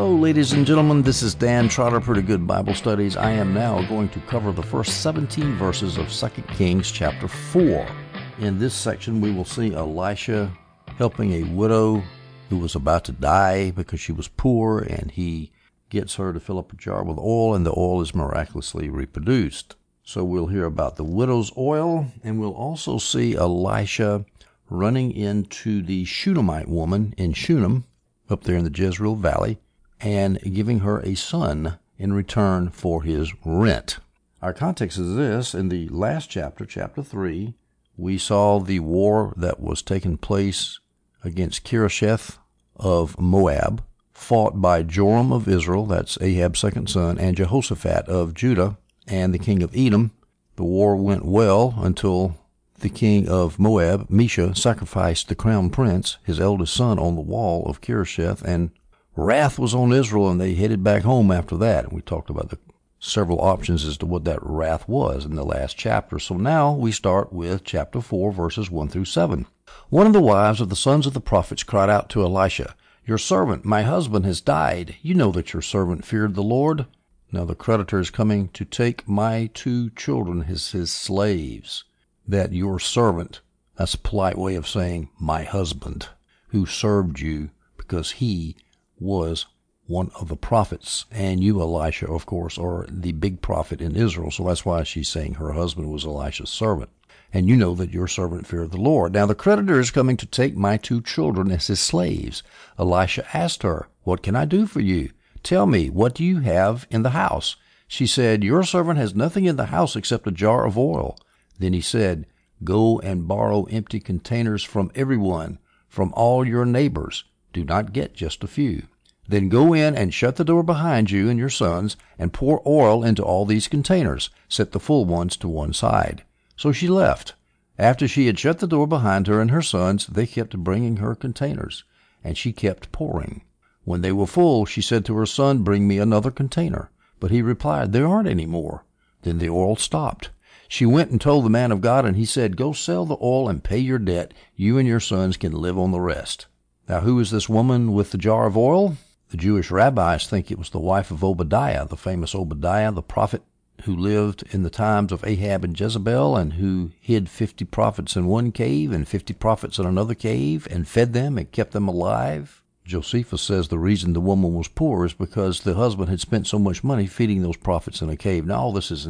Hello, ladies and gentlemen. This is Dan Trotter, Pretty Good Bible Studies. I am now going to cover the first 17 verses of 2 Kings chapter 4. In this section, we will see Elisha helping a widow who was about to die because she was poor, and he gets her to fill up a jar with oil, and the oil is miraculously reproduced. So we'll hear about the widow's oil, and we'll also see Elisha running into the Shunammite woman in Shunem, up there in the Jezreel Valley, and giving her a son in return for his rent. Our context is this. In the last chapter, chapter 3, we saw the war that was taking place against Kirasheth of Moab, fought by Joram of Israel, that's Ahab's second son, and Jehoshaphat of Judah, and the king of Edom. The war went well until the king of Moab, Mesha, sacrificed the crown prince, his eldest son, on the wall of Kirasheth, and wrath was on Israel, and they headed back home after that. And we talked about the several options as to what that wrath was in the last chapter. So now we start with chapter 4, verses 1 through 7. One of the wives of the sons of the prophets cried out to Elisha, "Your servant, my husband, has died. You know that your servant feared the Lord. Now the creditor is coming to take my 2 children as his slaves." That your servant, that's a polite way of saying my husband, who served you, because he was one of the prophets. And you, Elisha, of course, are the big prophet in Israel. So that's why she's saying her husband was Elisha's servant. And you know that your servant feared the Lord. Now the creditor is coming to take my 2 children as his slaves. Elisha asked her, "What can I do for you? Tell me, what do you have in the house?" She said, "Your servant has nothing in the house except a jar of oil." Then he said, "Go and borrow empty containers from everyone, from all your neighbors. Do not get just a few. Then go in and shut the door behind you and your sons, and pour oil into all these containers. Set the full ones to one side." So she left. After she had shut the door behind her and her sons, they kept bringing her containers, and she kept pouring. When they were full, she said to her son, "Bring me another container." But he replied, "There aren't any more." Then the oil stopped. She went and told the man of God, and he said, "Go sell the oil and pay your debt. You and your sons can live on the rest." Now, who is this woman with the jar of oil? The Jewish rabbis think it was the wife of Obadiah, the famous Obadiah, the prophet who lived in the times of Ahab and Jezebel, and who hid 50 prophets in one cave and 50 prophets in another cave and fed them and kept them alive. Josephus says the reason the woman was poor is because the husband had spent so much money feeding those prophets in a cave. Now, all this is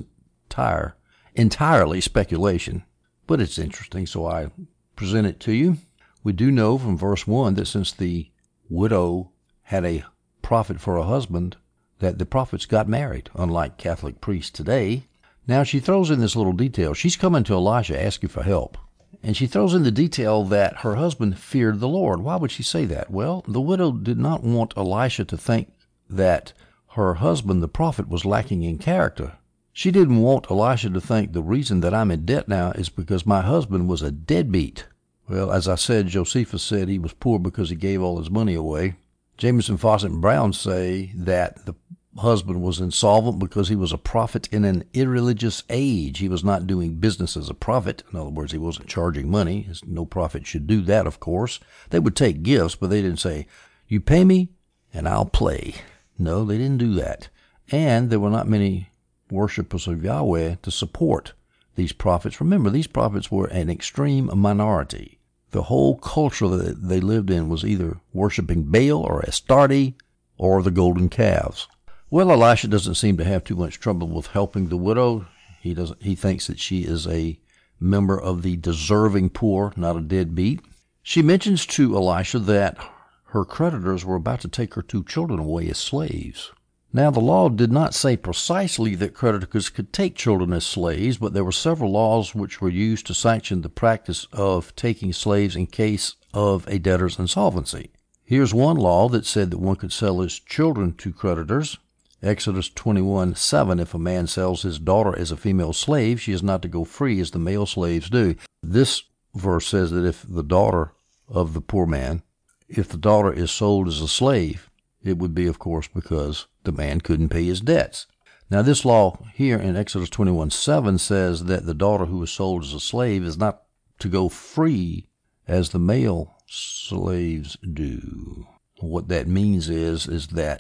entirely speculation, but it's interesting, so I present it to you. We do know from verse 1 that since the widow had a prophet for a husband, that the prophets got married, unlike Catholic priests today. Now she throws in this little detail. She's coming to Elisha asking for help, and she throws in the detail that her husband feared the Lord. Why would she say that? Well, the widow did not want Elisha to think that her husband, the prophet, was lacking in character. She didn't want Elisha to think the reason that I'm in debt now is because my husband was a deadbeat. Well, as I said, Josephus said he was poor because he gave all his money away. Jameson, Fawcett, and Brown say that the husband was insolvent because he was a prophet in an irreligious age. He was not doing business as a prophet. In other words, he wasn't charging money. No prophet should do that, of course. They would take gifts, but they didn't say, "You pay me and I'll play." No, they didn't do that. And there were not many worshippers of Yahweh to support these prophets. Remember, these prophets were an extreme minority. The whole culture that they lived in was either worshiping Baal or Astarte or the golden calves. Well, Elisha doesn't seem to have too much trouble with helping the widow. He thinks that she is a member of the deserving poor, not a deadbeat. She mentions to Elisha that her creditors were about to take her 2 children away as slaves. Now, the law did not say precisely that creditors could take children as slaves, but there were several laws which were used to sanction the practice of taking slaves in case of a debtor's insolvency. Here's one law that said that one could sell his children to creditors. Exodus 21:7, if a man sells his daughter as a female slave, she is not to go free as the male slaves do. This verse says that if the daughter of the poor man, if the daughter is sold as a slave, it would be, of course, because the man couldn't pay his debts. Now, this law here in Exodus 21:7 says that the daughter who is sold as a slave is not to go free as the male slaves do. What that means is that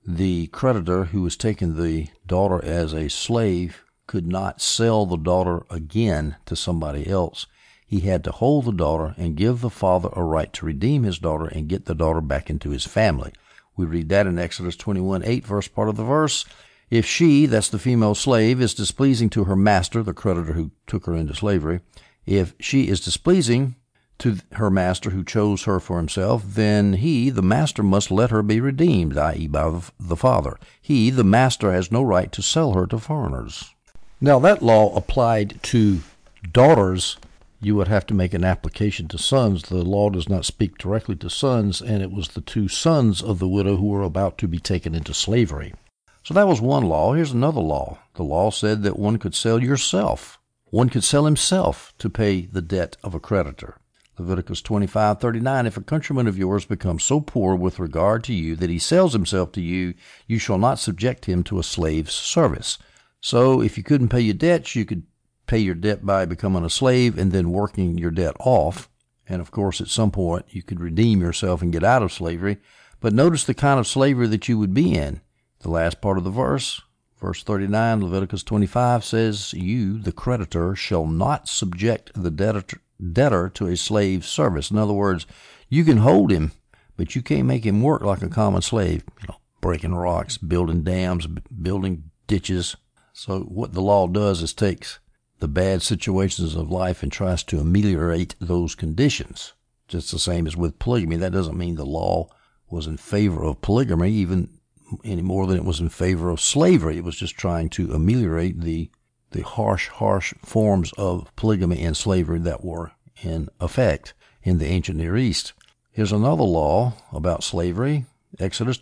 the creditor who was taking the daughter as a slave could not sell the daughter again to somebody else. He had to hold the daughter and give the father a right to redeem his daughter and get the daughter back into his family. We read that in Exodus 21:8, first part of the verse. If she, that's the female slave, is displeasing to her master, the creditor who took her into slavery, if she is displeasing to her master who chose her for himself, then he, the master, must let her be redeemed, i.e. by the father. He, the master, has no right to sell her to foreigners. Now, that law applied to daughters. You would have to make an application to sons. The law does not speak directly to sons, and it was the two sons of the widow who were about to be taken into slavery. So that was one law. Here's another law. The law said that one could sell yourself. One could sell himself to pay the debt of a creditor. Leviticus 25:39, if a countryman of yours becomes so poor with regard to you that he sells himself to you, you shall not subject him to a slave's service. So if you couldn't pay your debts, you could pay your debt by becoming a slave and then working your debt off. And of course, at some point, you could redeem yourself and get out of slavery. But notice the kind of slavery that you would be in. The last part of the verse, verse 39, Leviticus 25 says, you, the creditor, shall not subject the debtor to a slave's service. In other words, you can hold him, but you can't make him work like a common slave, breaking rocks, building dams, building ditches. So what the law does is takes the bad situations of life and tries to ameliorate those conditions. Just the same as with polygamy. That doesn't mean the law was in favor of polygamy even any more than it was in favor of slavery. It was just trying to ameliorate the harsh forms of polygamy and slavery that were in effect in the ancient Near East. Here's another law about slavery, Exodus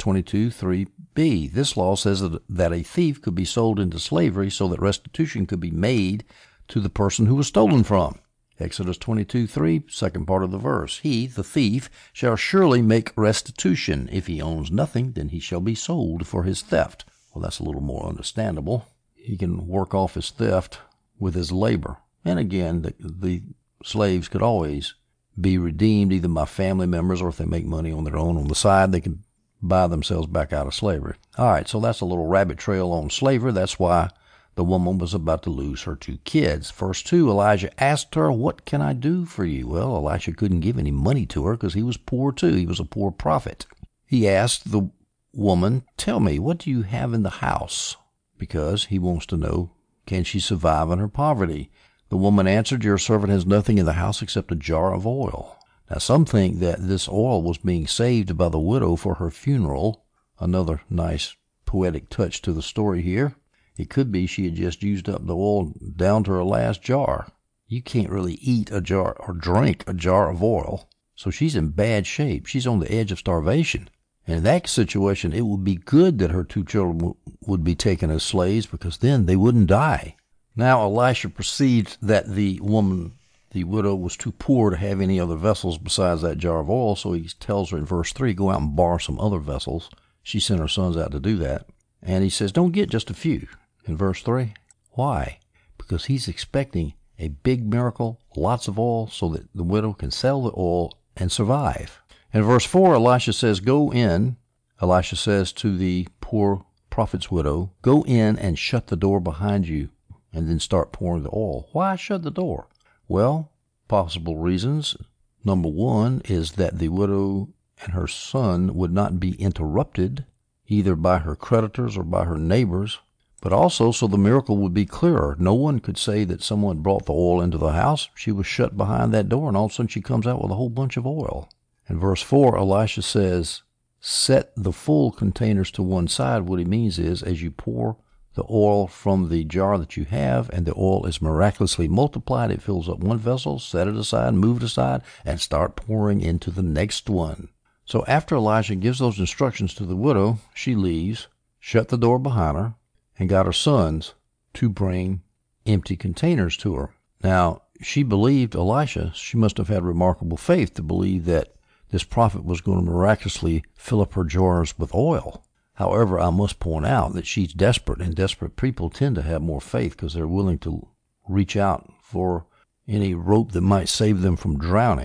22:3b. This law says that a thief could be sold into slavery so that restitution could be made to the person who was stolen from. Exodus 22:3, second part of the verse. He, the thief, shall surely make restitution. If he owns nothing, then he shall be sold for his theft. Well, that's a little more understandable. He can work off his theft with his labor. And again, the slaves could always be redeemed either by family members, or if they make money on their own on the side, they can buy themselves back out of slavery. All right, so that's a little rabbit trail on slavery. That's why the woman was about to lose her 2 kids. Verse 2, Elijah asked her, what can I do for you? Well, Elisha couldn't give any money to her because he was poor too. He was a poor prophet. He asked the woman, tell me, what do you have in the house? Because he wants to know, can she survive in her poverty? The woman answered, your servant has nothing in the house except a jar of oil. Now, some think that this oil was being saved by the widow for her funeral. Another nice poetic touch to the story here. It could be she had just used up the oil down to her last jar. You can't really eat a jar or drink a jar of oil. So she's in bad shape. She's on the edge of starvation. And in that situation, it would be good that her 2 children would be taken as slaves, because then they wouldn't die. Now Elisha perceived that the woman, the widow, was too poor to have any other vessels besides that jar of oil, so he tells her in verse 3, go out and borrow some other vessels. She sent her sons out to do that. And he says, don't get just a few. In verse 3, why? Because he's expecting a big miracle, lots of oil, so that the widow can sell the oil and survive. In verse 4, Elisha says, go in. Elisha says to the poor prophet's widow, go in and shut the door behind you, and then start pouring the oil. Why shut the door? Well, possible reasons. Number 1 is that the widow and her son would not be interrupted, either by her creditors or by her neighbors, but also so the miracle would be clearer. No one could say that someone brought the oil into the house. She was shut behind that door, and all of a sudden she comes out with a whole bunch of oil. In verse 4, Elisha says, set the full containers to one side. What he means is, as you pour the oil from the jar that you have, and the oil is miraculously multiplied, it fills up one vessel, set it aside, move it aside, and start pouring into the next one. So after Elisha gives those instructions to the widow, she leaves, shut the door behind her, and got her sons to bring empty containers to her. Now, she believed Elisha. She must have had remarkable faith to believe that this prophet was going to miraculously fill up her jars with oil. However, I must point out that she's desperate, and desperate people tend to have more faith because they're willing to reach out for any rope that might save them from drowning.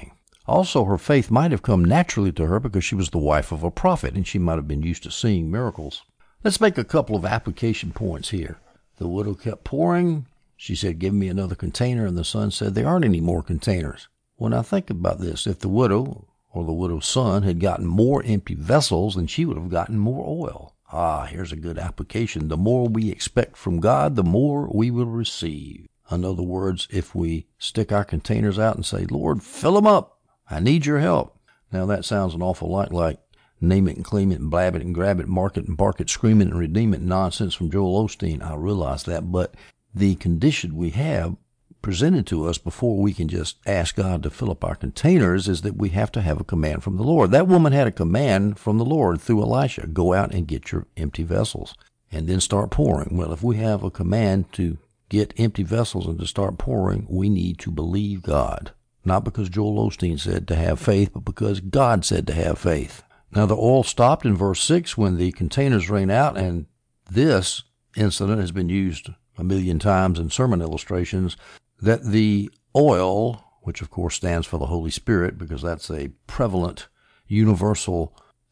Also, her faith might have come naturally to her because she was the wife of a prophet, and she might have been used to seeing miracles. Let's make a couple of application points here. The widow kept pouring. She said, give me another container, and the son said, there aren't any more containers. Well, now think about this. If the widow or the widow's son had gotten more empty vessels, then she would have gotten more oil. Here's a good application. The more we expect from God, the more we will receive. In other words, if we stick our containers out and say, Lord, fill them up. I need your help. Now, that sounds an awful lot like name it and claim it and blab it and grab it, mark it and bark it, scream it and redeem it nonsense from Joel Osteen. I realize that, but the condition we have presented to us before we can just ask God to fill up our containers is that we have to have a command from the Lord. That woman had a command from the Lord through Elisha. Go out and get your empty vessels and then start pouring. Well, if we have a command to get empty vessels and to start pouring, we need to believe God. Not because Joel Osteen said to have faith, but because God said to have faith. Now, the oil stopped in verse 6 when the containers ran out, and this incident has been used a million times in sermon illustrations, that the oil, which of course stands for the Holy Spirit, because that's a prevalent, universal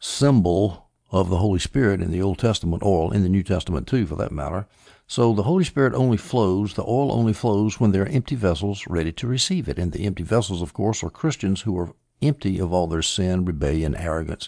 symbol of the Holy Spirit in the Old Testament, oil in the New Testament too, for that matter. So the Holy Spirit only flows, the oil only flows when there are empty vessels ready to receive it. And the empty vessels, of course, are Christians who are empty of all their sin, rebellion, arrogance,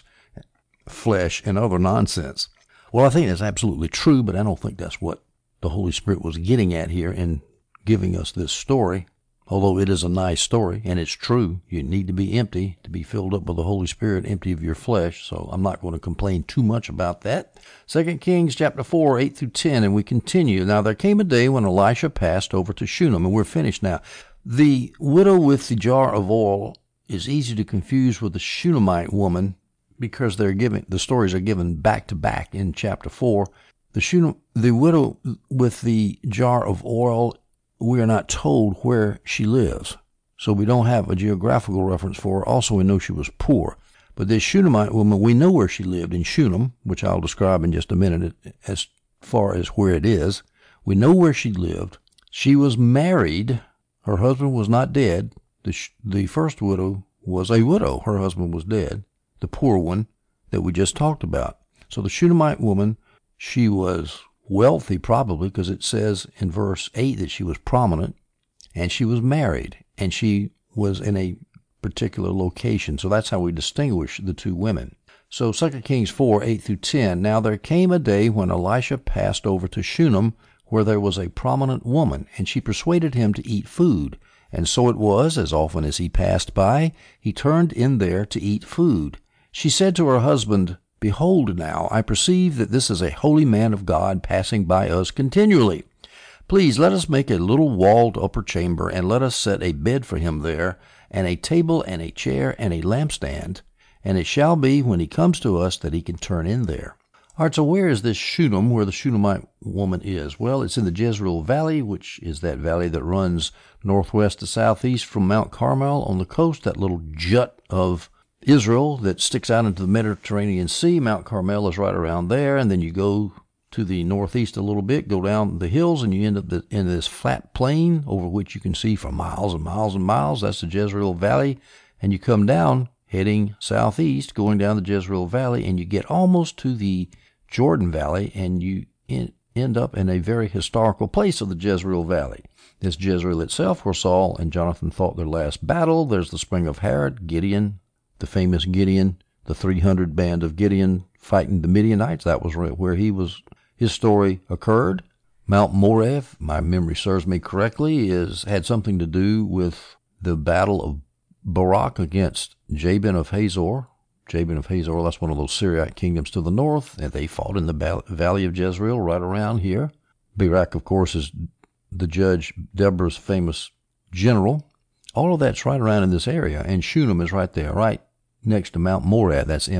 flesh, and other nonsense. Well, I think that's absolutely true, but I don't think that's what the Holy Spirit was getting at here in giving us this story. Although it is a nice story, and it's true. You need to be empty to be filled up with the Holy Spirit, empty of your flesh. So I'm not going to complain too much about that. 2 Kings chapter 4, 8 through 10, and we continue. Now there came a day when Elisha passed over to Shunem, and we're finished now. The widow with the jar of oil is easy to confuse with the Shunammite woman because the stories are given back to back in chapter 4. The widow with the jar of oil, we are not told where she lives, so we don't have a geographical reference for her. Also, we know she was poor. But this Shunammite woman, we know where she lived in Shunem, which I'll describe in just a minute as far as where it is. We know where she lived. She was married. Her husband was not dead. The first widow was a widow. Her husband was dead, the poor one that we just talked about. So the Shunammite woman, she was wealthy probably, because it says in verse 8 that she was prominent, and she was married, and she was in a particular location. So that's how we distinguish the two women. So 2 Kings 4, 8 through 10, now there came a day when Elisha passed over to Shunem, where there was a prominent woman, and she persuaded him to eat food. And so it was, as often as he passed by, he turned in there to eat food. She said to her husband, Behold now, I perceive that this is a holy man of God passing by us continually. Please let us make a little walled upper chamber, and let us set a bed for him there, and a table and a chair and a lampstand. And it shall be, when he comes to us, that he can turn in there. All right, so where is this Shunem, where the Shunammite woman is? Well, it's in the Jezreel Valley, which is that valley that runs northwest to southeast from Mount Carmel on the coast, that little jut of Israel that sticks out into the Mediterranean Sea. Mount Carmel is right around there, and then you go to the northeast a little bit, go down the hills, and you end up in this flat plain over which you can see for miles and miles and miles. That's the Jezreel Valley, and you come down, heading southeast, going down the Jezreel Valley, and you get almost to the Jordan Valley, and you end up in a very historical place of the Jezreel Valley. This Jezreel itself, where Saul and Jonathan fought their last battle. There's the spring of Harod, Gideon, the famous Gideon, the 300 band of Gideon fighting the Midianites. That was where his story occurred. Mount Moreh, my memory serves me correctly, had something to do with the battle of Barak against Jabin of Hazor. Jabin of Hazor, that's one of those Syriac kingdoms to the north, and they fought in the valley of Jezreel right around here. Barak, of course, is the judge Deborah's famous general. All of that's right around in this area, and Shunem is right there, right next to Mount Moreh. That's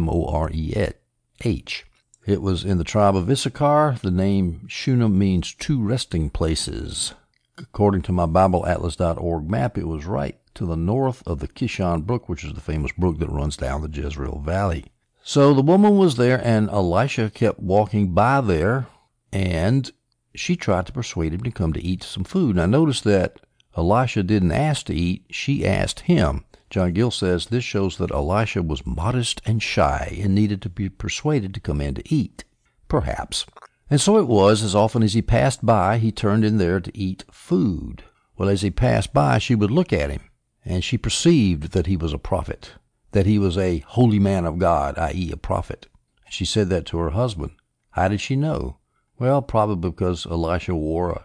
M-O-R-E-H. It was in the tribe of Issachar. The name Shunem means two resting places. According to my BibleAtlas.org map, it was right to the north of the Kishon Brook, which is the famous brook that runs down the Jezreel Valley. So the woman was there, and Elisha kept walking by there, and she tried to persuade him to come to eat some food. Now notice that Elisha didn't ask to eat, she asked him. John Gill says this shows that Elisha was modest and shy and needed to be persuaded to come in to eat. Perhaps. And so it was, as often as he passed by, he turned in there to eat food. Well, as he passed by, she would look at him, and she perceived that he was a prophet, that he was a holy man of God, i.e. a prophet. She said that to her husband. How did she know? Well, probably because Elisha wore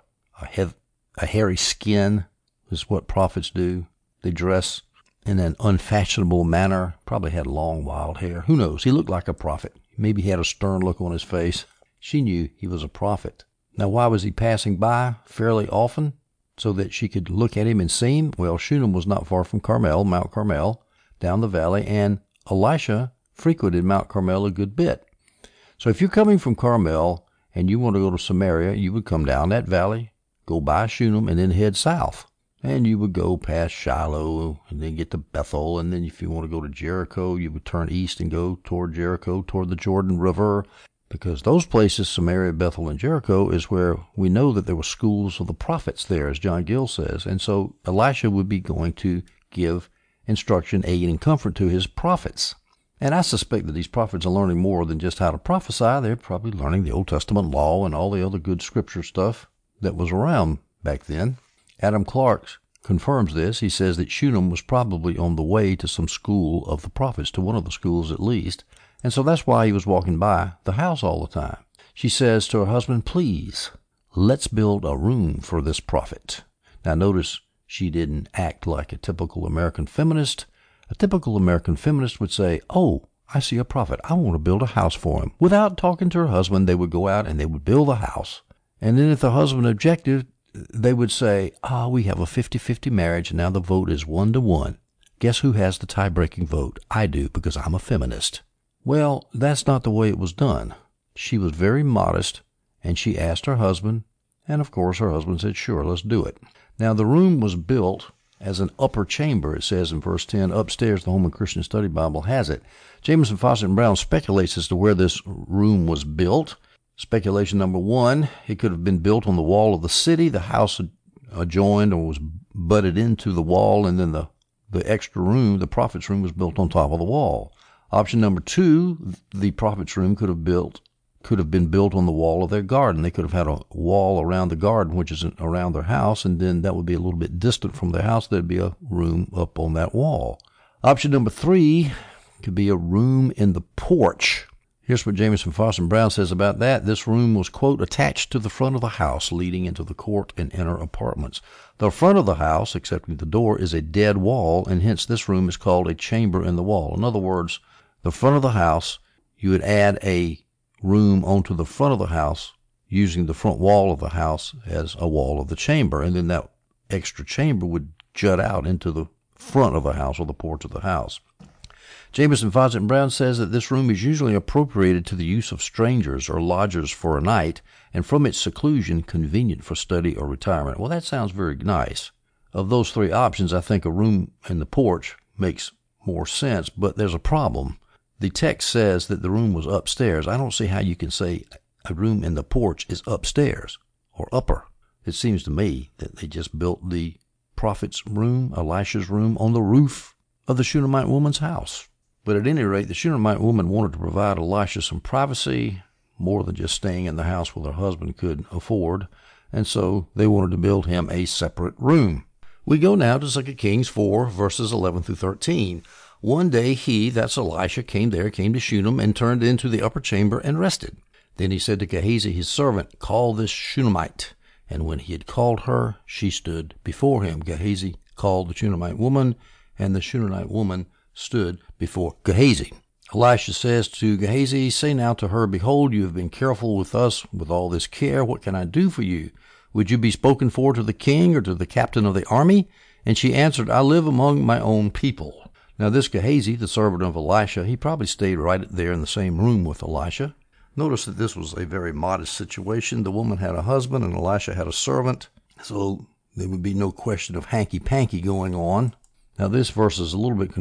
a hairy skin. This is what prophets do. They dress in an unfashionable manner. Probably had long, wild hair. Who knows? He looked like a prophet. Maybe he had a stern look on his face. She knew he was a prophet. Now, why was he passing by fairly often? So that she could look at him and see him? Well, Shunem was not far from Carmel, Mount Carmel, down the valley, and Elisha frequented Mount Carmel a good bit. So if you're coming from Carmel and you want to go to Samaria, you would come down that valley, go by Shunem, and then head south. And you would go past Shiloh and then get to Bethel. And then if you want to go to Jericho, you would turn east and go toward Jericho, toward the Jordan River. Because those places, Samaria, Bethel, and Jericho, is where we know that there were schools of the prophets there, as John Gill says. And so Elisha would be going to give instruction, aid, and comfort to his prophets. And I suspect that these prophets are learning more than just how to prophesy. They're probably learning the Old Testament law and all the other good scripture stuff that was around back then. Adam Clark confirms this. He says that Shunem was probably on the way to some school of the prophets, to one of the schools at least. And so that's why he was walking by the house all the time. She says to her husband, please, let's build a room for this prophet. Now notice she didn't act like a typical American feminist. A typical American feminist would say, oh, I see a prophet. I want to build a house for him. Without talking to her husband, they would go out and they would build a house. And then if the husband objected, they would say, we have a 50-50 marriage, and now the vote is 1-1. Guess who has the tie-breaking vote? I do, because I'm a feminist. Well, that's not the way it was done. She was very modest, and she asked her husband, and of course her husband said, sure, let's do it. Now, the room was built as an upper chamber, it says in verse 10. Upstairs, the Holman Christian Study Bible has it. Jamieson, Fausset, and Brown speculates as to where this room was built. Speculation number one, it could have been built on the wall of the city. The house adjoined or was butted into the wall, and then the extra room, the prophet's room, was built on top of the wall. Option number two, the prophet's room could have been built on the wall of their garden. They could have had a wall around the garden, which is around their house, and then that would be a little bit distant from their house. There'd be a room up on that wall. Option number three could be a room in the porch. Here's what Jamieson, Fausset, and Brown says about that. This room was, quote, attached to the front of the house, leading into the court and inner apartments. The front of the house, excepting the door, is a dead wall, and hence this room is called a chamber in the wall. In other words, the front of the house, you would add a room onto the front of the house using the front wall of the house as a wall of the chamber, and then that extra chamber would jut out into the front of the house or the porch of the house. Jamieson, Fausset, and Brown says that this room is usually appropriated to the use of strangers or lodgers for a night, and from its seclusion, convenient for study or retirement. Well, that sounds very nice. Of those three options, I think a room in the porch makes more sense, but there's a problem. The text says that the room was upstairs. I don't see how you can say a room in the porch is upstairs or upper. It seems to me that they just built the prophet's room, Elisha's room, on the roof of the Shunammite woman's house. But at any rate, the Shunammite woman wanted to provide Elisha some privacy, more than just staying in the house where her husband could afford, and so they wanted to build him a separate room. We go now to 2 Kings 4, verses 11 through 13. One day he, that's Elisha, came to Shunem, and turned into the upper chamber and rested. Then he said to Gehazi his servant, call this Shunammite. And when he had called her, she stood before him. Gehazi called the Shunammite woman, and the Shunammite woman stood before Gehazi. Elisha says to Gehazi, say now to her, behold, you have been careful with us with all this care. What can I do for you? Would you be spoken for to the king or to the captain of the army? And she answered, I live among my own people. Now this Gehazi, the servant of Elisha, he probably stayed right there in the same room with Elisha. Notice that this was a very modest situation. The woman had a husband and Elisha had a servant, so there would be no question of hanky-panky going on. Now this verse is a little bit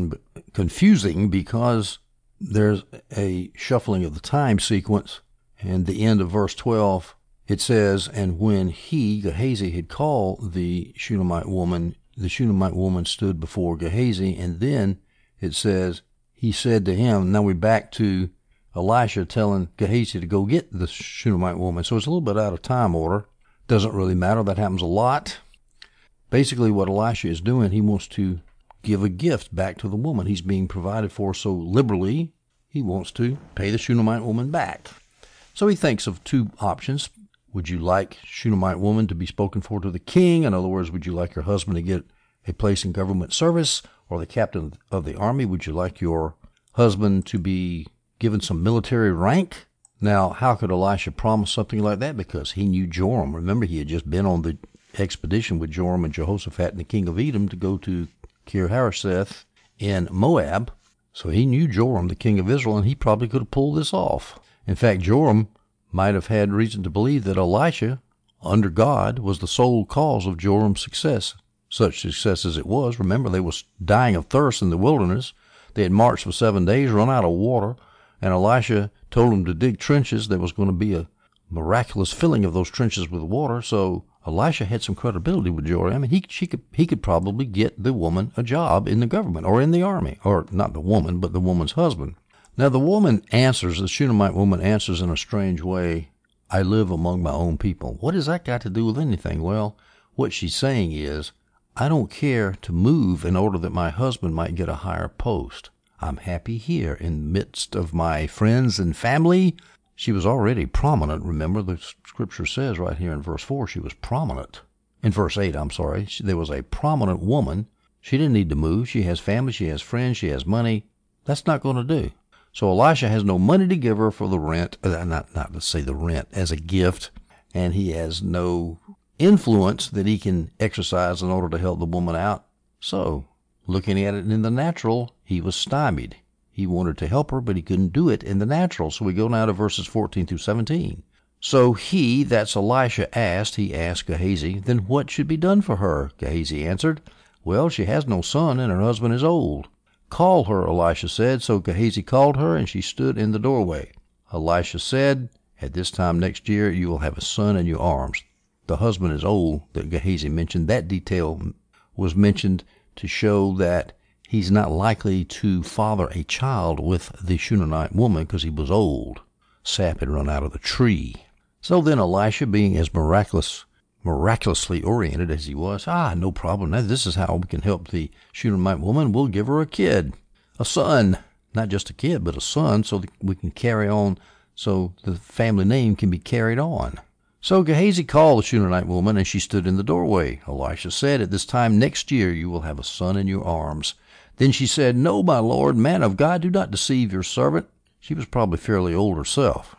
confusing because there's a shuffling of the time sequence. And the end of verse 12, it says, and when he, Gehazi, had called the Shunammite woman, the Shunammite woman stood before Gehazi, and then it says, he said to him, now we're back to Elisha telling Gehazi to go get the Shunammite woman. So it's a little bit out of time order. Doesn't really matter. That happens a lot. Basically what Elisha is doing, he wants to give a gift back to the woman. He's being provided for so liberally, he wants to pay the Shunammite woman back. So he thinks of two options. Would you like Shunammite woman to be spoken for to the king? In other words, would you like your husband to get a place in government service? Or the captain of the army, would you like your husband to be given some military rank? Now, how could Elisha promise something like that? Because he knew Joram. Remember, he had just been on the expedition with Joram and Jehoshaphat and the king of Edom to go to Kir-Hareseth in Moab. So he knew Joram, the king of Israel, and he probably could have pulled this off. In fact, Joram might have had reason to believe that Elisha, under God, was the sole cause of Joram's success. Such success as it was. Remember, they was dying of thirst in the wilderness. They had marched for 7 days, run out of water, and Elisha told them to dig trenches. There was going to be a miraculous filling of those trenches with water. So Elisha had some credibility with Joram, and he could probably get the woman a job in the government or in the army, or not the woman, but the woman's husband. Now the woman answers, the Shunammite woman answers in a strange way, I live among my own people. What has that got to do with anything? Well, what she's saying is, I don't care to move in order that my husband might get a higher post. I'm happy here in the midst of my friends and family. She was already prominent. Remember, the scripture says right here in verse 4, she was prominent. In verse 8, there was a prominent woman. She didn't need to move. She has family, she has friends, she has money. That's not going to do. So Elisha has no money to give her for the rent, not to say the rent, as a gift, and he has no influence that he can exercise in order to help the woman out. So, looking at it in the natural, he was stymied. He wanted to help her, but he couldn't do it in the natural. So we go now to verses 14 through 17. So he, that's Elisha, he asked Gehazi, then what should be done for her? Gehazi answered, well, she has no son, and her husband is old. Call her, Elisha said. So Gehazi called her, and she stood in the doorway. Elisha said, at this time next year you will have a son in your arms. The husband is old that Gehazi mentioned. That detail was mentioned to show that he's not likely to father a child with the Shunammite woman because he was old. Sap had run out of the tree. So then Elisha, being as miraculously oriented as he was, no problem. Now, this is how we can help the Shunammite woman. We'll give her a kid, a son. Not just a kid, but a son, so that we can carry on, so the family name can be carried on. So Gehazi called the Shunammite woman, and she stood in the doorway. Elisha said, at this time next year you will have a son in your arms. Then she said, no, my lord, man of God, do not deceive your servant. She was probably fairly old herself.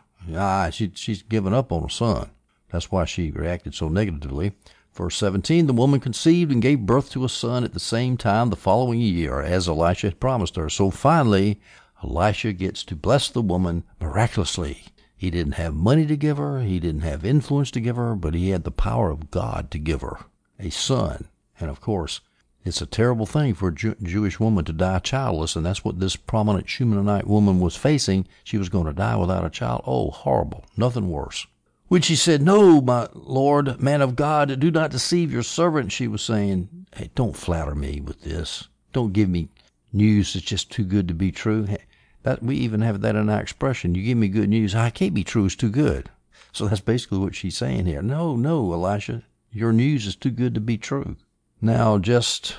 She's given up on her son. That's why she reacted so negatively. Verse 17, the woman conceived and gave birth to a son at the same time the following year, as Elisha had promised her. So finally, Elisha gets to bless the woman miraculously. He didn't have money to give her, he didn't have influence to give her, but he had the power of God to give her a son. And of course, it's a terrible thing for a Jewish woman to die childless, and that's what this prominent Shunammite woman was facing. She was going to die without a child. Oh, horrible. Nothing worse. When she said, no, my lord, man of God, do not deceive your servant, she was saying, hey, don't flatter me with this. Don't give me news that's just too good to be true. We even have that in our expression. You give me good news, I can't be true, it's too good. So that's basically what she's saying here. No, Elisha, your news is too good to be true. Now, just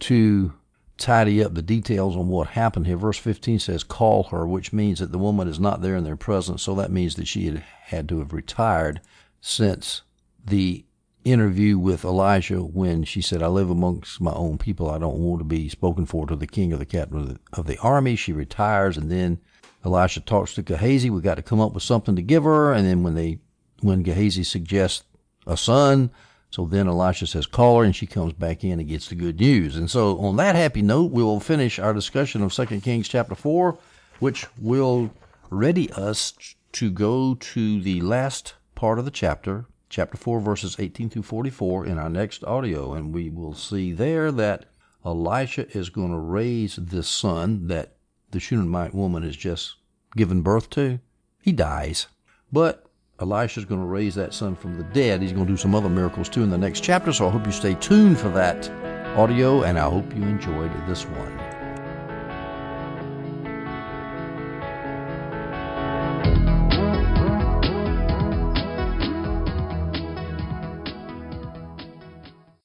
to tidy up the details on what happened here, verse 15 says, call her, which means that the woman is not there in their presence, so that means that she had to have retired since the interview with Elijah when she said, I live amongst my own people. I don't want to be spoken for to the king or the captain of the army. She retires, and then Elisha talks to Gehazi. We got to come up with something to give her. And then when Gehazi suggests a son, so then Elisha says, call her, and she comes back in and gets the good news. And so on that happy note, we will finish our discussion of 2 Kings chapter 4, which will ready us to go to the last part of the chapter 4, verses 18 through 44 in our next audio. And we will see there that Elisha is going to raise this son that the Shunammite woman has just given birth to. He dies. But Elisha is going to raise that son from the dead. He's going to do some other miracles too in the next chapter. So I hope you stay tuned for that audio, and I hope you enjoyed this one.